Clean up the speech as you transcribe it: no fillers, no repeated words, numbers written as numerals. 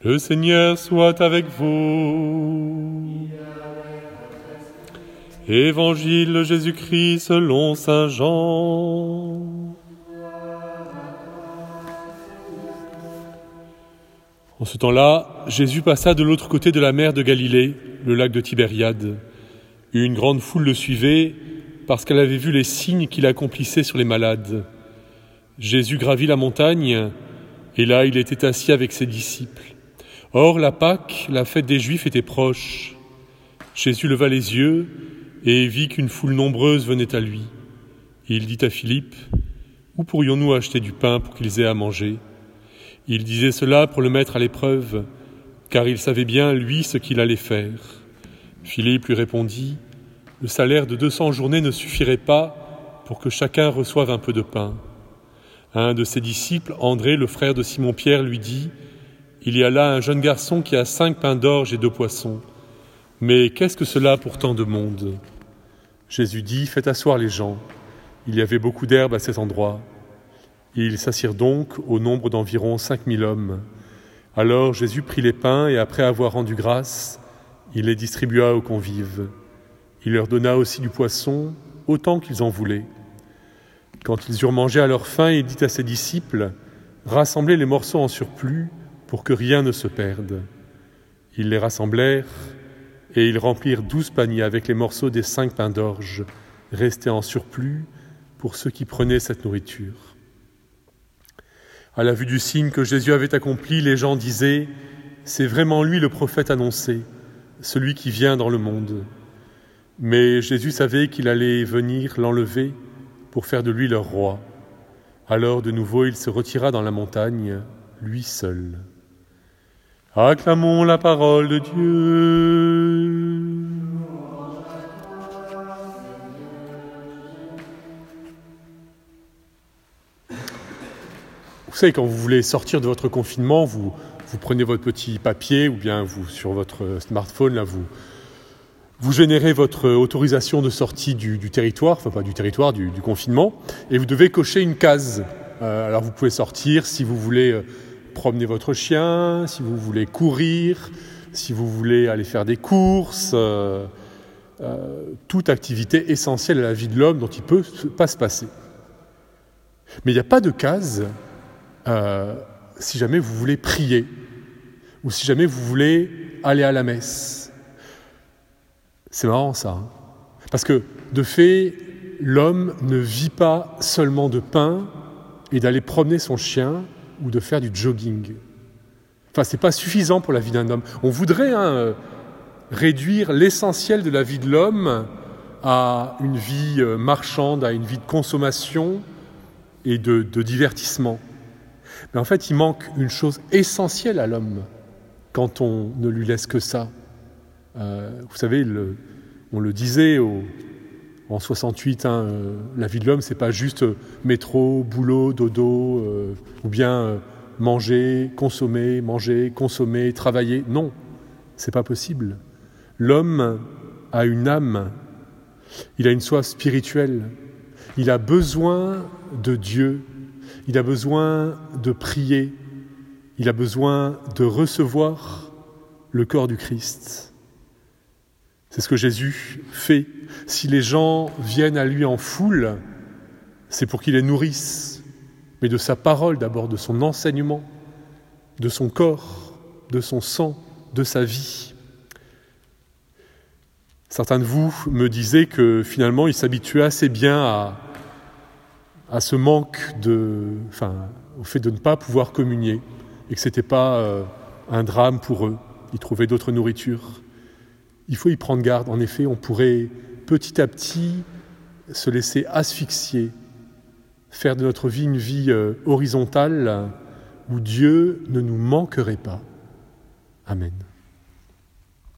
Le Seigneur soit avec vous. Évangile de Jésus-Christ selon saint Jean. En ce temps-là, Jésus passa de l'autre côté de la mer de Galilée, le lac de Tibériade. Une grande foule le suivait parce qu'elle avait vu les signes qu'il accomplissait sur les malades. Jésus gravit la montagne et là il était assis avec ses disciples. Or la Pâque, la fête des Juifs, était proche. Jésus leva les yeux et vit qu'une foule nombreuse venait à lui. Il dit à Philippe, « Où pourrions-nous acheter du pain pour qu'ils aient à manger ?» Il disait cela pour le mettre à l'épreuve, car il savait bien, lui, ce qu'il allait faire. Philippe lui répondit, « Le salaire de 200 journées ne suffirait pas pour que chacun reçoive un peu de pain. » Un de ses disciples, André, le frère de Simon-Pierre, lui dit, « Il y a là un jeune garçon qui a 5 pains d'orge et 2 poissons. Mais qu'est-ce que cela pour tant de monde ?» Jésus dit, « Faites asseoir les gens. » Il y avait beaucoup d'herbe à cet endroit. Ils s'assirent donc au nombre d'environ 5000 hommes. Alors Jésus prit les pains et après avoir rendu grâce, il les distribua aux convives. Il leur donna aussi du poisson, autant qu'ils en voulaient. Quand ils eurent mangé à leur faim, il dit à ses disciples, « Rassemblez les morceaux en surplus pour que rien ne se perde. » Ils les rassemblèrent et ils remplirent 12 paniers avec les morceaux des 5 pains d'orge, restés en surplus pour ceux qui prenaient cette nourriture. À la vue du signe que Jésus avait accompli, les gens disaient « C'est vraiment lui le prophète annoncé, celui qui vient dans le monde. » Mais Jésus savait qu'il allait venir l'enlever pour faire de lui leur roi. Alors de nouveau il se retira dans la montagne, lui seul. Acclamons la parole de Dieu. Vous savez, quand vous voulez sortir de votre confinement, vous prenez votre petit papier ou bien sur votre smartphone, là, vous générez votre autorisation de sortie du territoire, enfin pas du territoire, du confinement, et vous devez cocher une case. Alors vous pouvez sortir si vous voulez promener votre chien, si vous voulez courir, si vous voulez aller faire des courses, toute activité essentielle à la vie de l'homme dont il ne peut pas se passer. Mais il n'y a pas de case si jamais vous voulez prier ou si jamais vous voulez aller à la messe. C'est marrant ça, hein, parce que de fait, l'homme ne vit pas seulement de pain et d'aller promener son chien ou de faire du jogging. Enfin, c'est pas suffisant pour la vie d'un homme. On voudrait réduire l'essentiel de la vie de l'homme à une vie marchande, à une vie de consommation et de divertissement. Mais en fait, il manque une chose essentielle à l'homme quand on ne lui laisse que ça. Vous savez, on le disait en 68, la vie de l'homme, c'est pas juste métro, boulot, dodo, ou bien manger, consommer, travailler. Non, c'est pas possible. L'homme a une âme, il a une soif spirituelle, il a besoin de Dieu, il a besoin de prier, il a besoin de recevoir le corps du Christ. C'est ce que Jésus fait. Si les gens viennent à lui en foule, c'est pour qu'il les nourrisse, mais de sa parole d'abord, de son enseignement, de son corps, de son sang, de sa vie. Certains de vous me disaient que finalement ils s'habituaient assez bien à ce manque au fait de ne pas pouvoir communier et que ce n'était pas un drame pour eux. Ils trouvaient d'autres nourritures. Il faut y prendre garde. En effet, on pourrait petit à petit se laisser asphyxier, faire de notre vie une vie horizontale où Dieu ne nous manquerait pas. Amen.